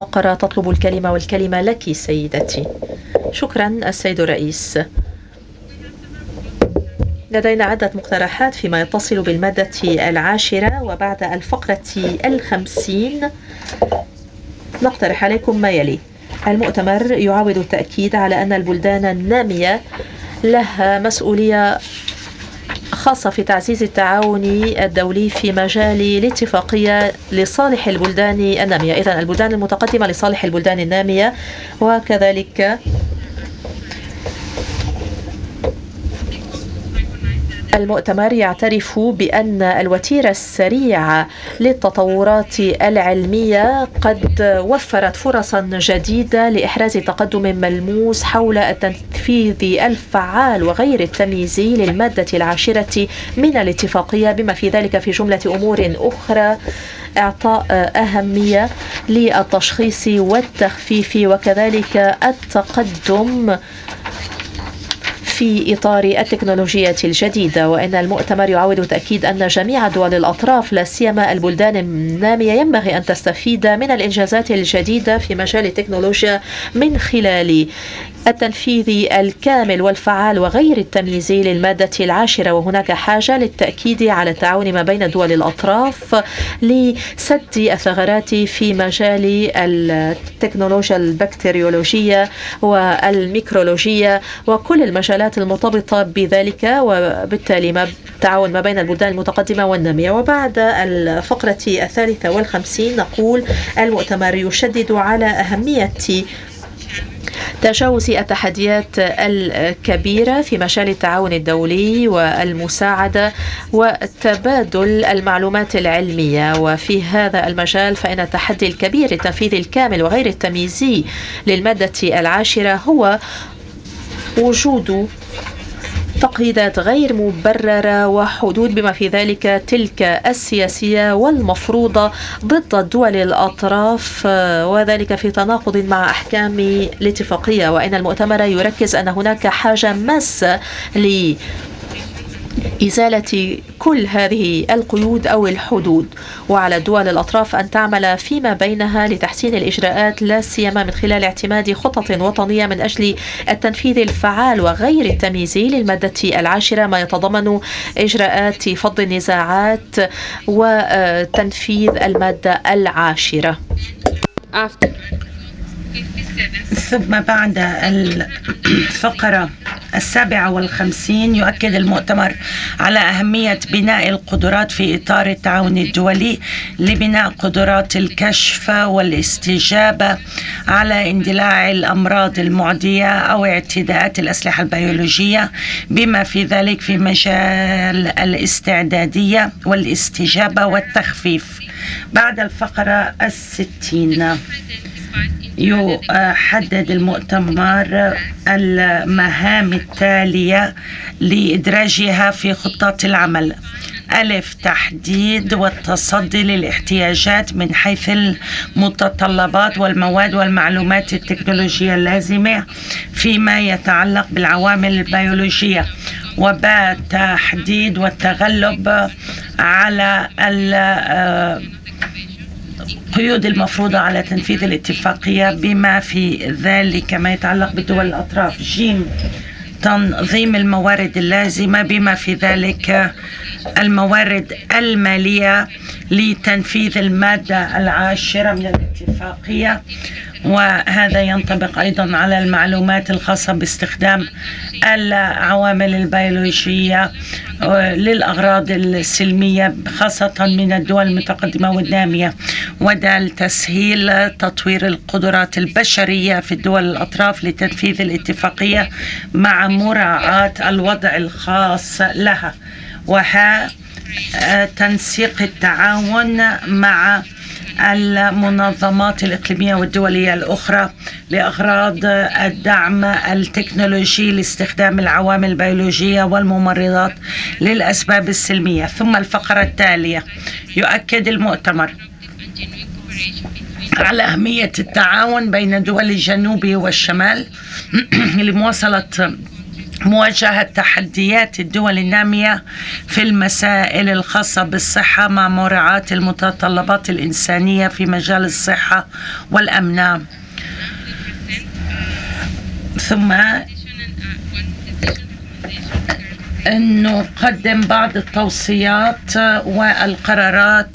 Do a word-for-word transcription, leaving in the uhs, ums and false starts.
الفقرة تطلب الكلمة، والكلمة لك سيدتي. شكرا السيد الرئيس. لدينا عدة مقترحات فيما يتصل بالمادة العاشرة، وبعد الفقرة الخمسين نقترح عليكم ما يلي: المؤتمر يعاود التأكيد على أن البلدان النامية لها مسؤولية خاصة في تعزيز التعاون الدولي في مجال الاتفاقية لصالح البلدان النامية. إذن البلدان المتقدمة لصالح البلدان النامية. وكذلك المؤتمر يعترف بأن الوتيرة السريعة للتطورات العلمية قد وفرت فرصا جديدة لإحراز تقدم ملموس حول التنفيذ الفعال وغير التمييزي للمادة العاشرة من الاتفاقية، بما في ذلك في جملة أمور أخرى إعطاء أهمية للتشخيص والتخفيف، وكذلك التقدم في إطار التكنولوجيا الجديدة. وإن المؤتمر يعاود تأكيد أن جميع دول الأطراف لا سيما البلدان النامية ينبغي أن تستفيد من الإنجازات الجديدة في مجال التكنولوجيا من خلال التنفيذ الكامل والفعال وغير التمييزي للمادة العاشرة. وهناك حاجة للتأكيد على التعاون ما بين دول الأطراف لسد الثغرات في مجال التكنولوجيا البكتيريولوجية والميكرولوجية وكل المجالات المرتبطة بذلك، وبالتالي ما التعاون ما بين البلدان المتقدمة والنامية. وبعد الفقرة الثالثة والخمسين نقول: المؤتمر يشدد على أهمية تجاوز التحديات الكبيرة في مجال التعاون الدولي والمساعدة وتبادل المعلومات العلمية. وفي هذا المجال فإن التحدي الكبير للتنفيذ الكامل وغير التمييزي للمادة العاشرة هو وجود تقييدات غير مبررة وحدود بما في ذلك تلك السياسية والمفروضة ضد الدول الأطراف، وذلك في تناقض مع أحكام الاتفاقية. وإن المؤتمر يركز أن هناك حاجة ماسة ل إزالة كل هذه القيود أو الحدود، وعلى الدول الأطراف أن تعمل فيما بينها لتحسين الإجراءات، لا سيما من خلال اعتماد خطط وطنية من أجل التنفيذ الفعال وغير التمييزي للمادة العاشرة، ما يتضمن إجراءات فض النزاعات وتنفيذ المادة العاشرة. ثم بعد الفقرة السابعة والخمسين يؤكد المؤتمر على أهمية بناء القدرات في إطار التعاون الدولي لبناء قدرات الكشف والاستجابة على اندلاع الأمراض المعدية أو اعتداءات الأسلحة البيولوجية، بما في ذلك في مجال الاستعدادية والاستجابة والتخفيف. بعد الفقرة الستين يحدد المؤتمر المهام التالية لإدراجها في خطة العمل: ألف، تحديد والتصدي للاحتياجات من حيث المتطلبات والمواد والمعلومات التكنولوجية اللازمة فيما يتعلق بالعوامل البيولوجية. وباء، تحديد والتغلب على القيود المفروضة على تنفيذ الاتفاقية بما في ذلك ما يتعلق بدول الأطراف. جيم، تنظيم الموارد اللازمة بما في ذلك الموارد المالية لتنفيذ المادة العاشرة من الاتفاقية، وهذا ينطبق أيضا على المعلومات الخاصة باستخدام العوامل البيولوجية للأغراض السلمية خاصة من الدول المتقدمة والنامية. وده تسهيل تطوير القدرات البشرية في الدول الأطراف لتنفيذ الاتفاقية مع مراعاة الوضع الخاص لها. وها تنسيق التعاون مع المنظمات الإقليمية والدولية الأخرى لأغراض الدعم التكنولوجي لاستخدام العوامل البيولوجية والممرضات للأسباب السلمية. ثم الفقرة التالية يؤكد المؤتمر على أهمية التعاون بين دول الجنوب والشمال لمواصلة مواجهة تحديات الدول النامية في المسائل الخاصة بالصحة مع مراعاة المتطلبات الإنسانية في مجال الصحة والأمن. ثم أن نقدم بعض التوصيات والقرارات